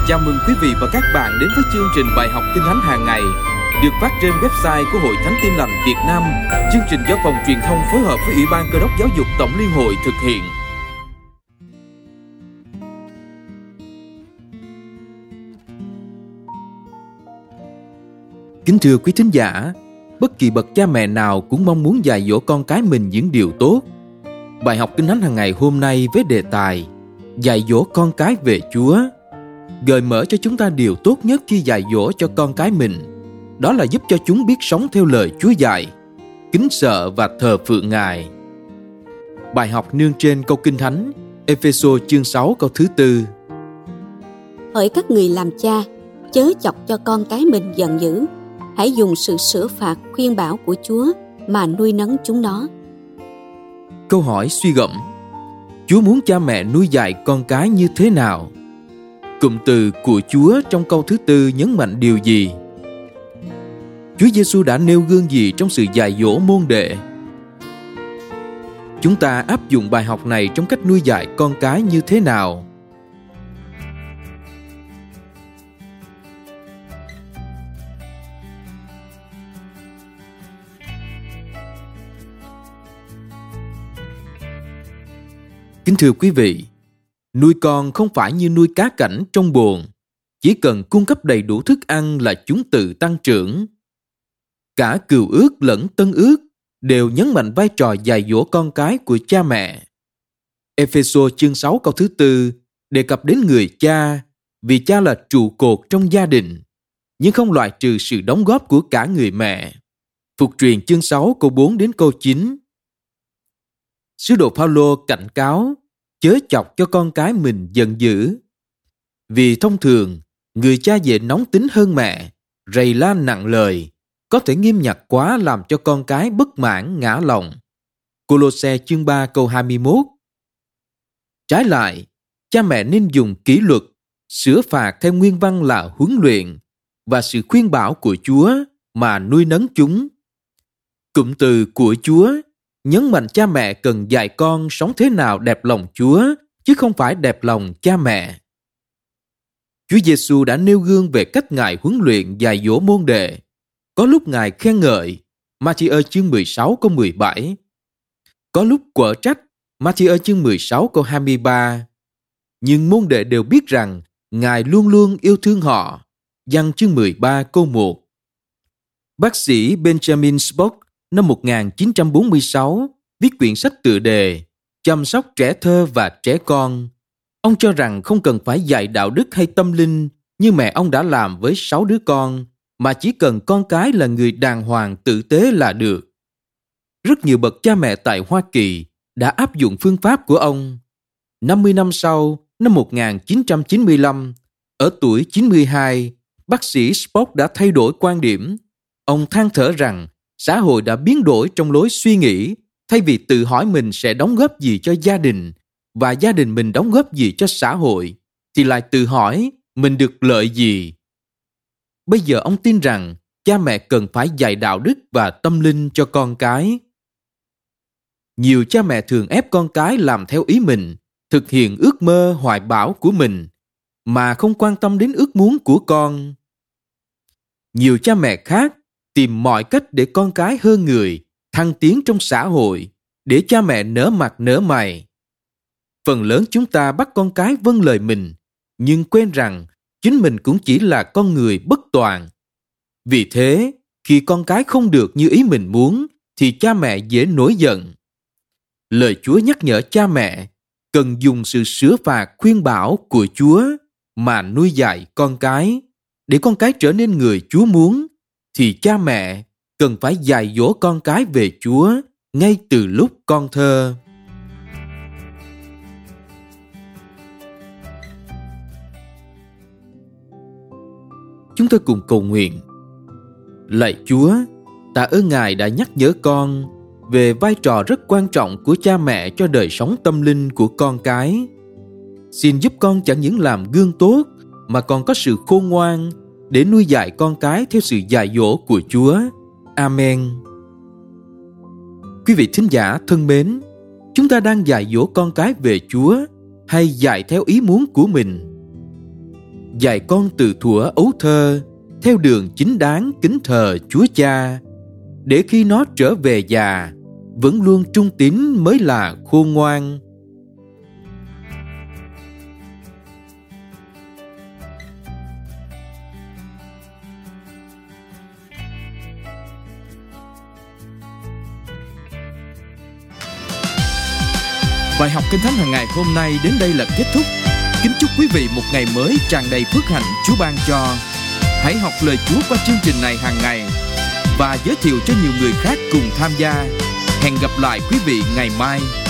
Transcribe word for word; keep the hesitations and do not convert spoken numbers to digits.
Chào mừng quý vị và các bạn đến với chương trình bài học Kinh Thánh hàng ngày được phát trên website của Hội Thánh Tin Lành Việt Nam. Chương trình do Phòng Truyền thông phối hợp với Ủy ban Cơ đốc Giáo dục Tổng Liên hội thực hiện. Kính thưa quý thính giả, bất kỳ bậc cha mẹ nào cũng mong muốn dạy dỗ con cái mình những điều tốt. Bài học Kinh Thánh hàng ngày hôm nay với đề tài dạy dỗ con cái về Chúa gợi mở cho chúng ta điều tốt nhất khi dạy dỗ cho con cái mình, đó là giúp cho chúng biết sống theo lời Chúa dạy, kính sợ và thờ phượng Ngài. Bài học nương trên câu Kinh Thánh Ê-phê-sô chương sáu câu thứ tư. Hỡi các người làm cha, chớ chọc cho con cái mình giận dữ, hãy dùng sự sửa phạt khuyên bảo của Chúa mà nuôi nấng chúng nó. Câu hỏi suy gẫm: Chúa muốn cha mẹ nuôi dạy con cái như thế nào? Cụm từ của Chúa trong câu thứ tư nhấn mạnh điều gì? Chúa Giêsu đã nêu gương gì trong sự dạy dỗ môn đệ? Chúng ta áp dụng bài học này trong cách nuôi dạy con cái như thế nào? Kính thưa quý vị, nuôi con không phải như nuôi cá cảnh trong bồn, chỉ cần cung cấp đầy đủ thức ăn là chúng tự tăng trưởng. Cả Cựu Ước lẫn Tân Ước đều nhấn mạnh vai trò dạy dỗ con cái của cha mẹ. Ê-phê-sô chương sáu câu thứ tư đề cập đến người cha, vì cha là trụ cột trong gia đình, nhưng không loại trừ sự đóng góp của cả người mẹ. Phục truyền chương sáu câu bốn đến câu chín. Sứ đồ Phao-lô cảnh cáo chớ chọc cho con cái mình giận dữ. Vì thông thường, người cha dễ nóng tính hơn mẹ, rầy la nặng lời, có thể nghiêm nhặt quá làm cho con cái bất mãn ngã lòng. Cô-lô-se chương ba câu hai mươi mốt. Trái lại, cha mẹ nên dùng kỷ luật, sửa phạt theo nguyên văn là huấn luyện và sự khuyên bảo của Chúa mà nuôi nấng chúng. Cụm từ của Chúa nhấn mạnh cha mẹ cần dạy con sống thế nào đẹp lòng Chúa, chứ không phải đẹp lòng cha mẹ. Chúa Giêsu đã nêu gương về cách Ngài huấn luyện dạy dỗ môn đệ. Có lúc Ngài khen ngợi, Ma-thi-ơ chương mười sáu câu mười bảy. Có lúc quở trách, Ma-thi-ơ chương mười sáu câu hai mươi ba. Nhưng môn đệ đều biết rằng Ngài luôn luôn yêu thương họ. Giăng chương mười ba câu một. Bác sĩ Benjamin Spock năm một nghìn chín trăm bốn mươi sáu viết quyển sách tựa đề Chăm sóc trẻ thơ và trẻ con. Ông cho rằng không cần phải dạy đạo đức hay tâm linh như mẹ ông đã làm với sáu đứa con, mà chỉ cần con cái là người đàng hoàng tử tế là được. Rất nhiều bậc cha mẹ tại Hoa Kỳ đã áp dụng phương pháp của ông. năm mươi năm sau, năm một nghìn chín trăm chín mươi lăm, ở tuổi chín mươi hai, bác sĩ Spock đã thay đổi quan điểm. Ông than thở rằng xã hội đã biến đổi trong lối suy nghĩ, thay vì tự hỏi mình sẽ đóng góp gì cho gia đình và gia đình mình đóng góp gì cho xã hội, thì lại tự hỏi mình được lợi gì. Bây giờ ông tin rằng cha mẹ cần phải dạy đạo đức và tâm linh cho con cái. Nhiều cha mẹ thường ép con cái làm theo ý mình, thực hiện ước mơ hoài bão của mình, mà không quan tâm đến ước muốn của con. Nhiều cha mẹ khác tìm mọi cách để con cái hơn người, thăng tiến trong xã hội, để cha mẹ nở mặt nở mày. Phần lớn chúng ta bắt con cái vâng lời mình, nhưng quên rằng chính mình cũng chỉ là con người bất toàn. Vì thế, khi con cái không được như ý mình muốn, thì cha mẹ dễ nổi giận. Lời Chúa nhắc nhở cha mẹ cần dùng sự sửa phạt khuyên bảo của Chúa mà nuôi dạy con cái, để con cái trở nên người Chúa muốn, thì cha mẹ cần phải dạy dỗ con cái về Chúa ngay từ lúc con thơ. Chúng tôi cùng cầu nguyện. Lạy Chúa, tạ ơn Ngài đã nhắc nhở con về vai trò rất quan trọng của cha mẹ cho đời sống tâm linh của con cái. Xin giúp con chẳng những làm gương tốt mà còn có sự khôn ngoan để nuôi dạy con cái theo sự dạy dỗ của Chúa. Amen. Quý vị thính giả thân mến, chúng ta đang dạy dỗ con cái về Chúa hay dạy theo ý muốn của mình? dạy con từ thuở ấu thơ theo đường chính đáng kính thờ Chúa Cha, để khi nó trở về già vẫn luôn trung tín mới là khôn ngoan. Bài học Kinh Thánh hàng ngày hôm nay đến đây là kết thúc. Kính chúc quý vị một ngày mới tràn đầy phước hạnh Chúa ban cho. Hãy học lời Chúa qua chương trình này hàng ngày và giới thiệu cho nhiều người khác cùng tham gia. Hẹn gặp lại quý vị ngày mai.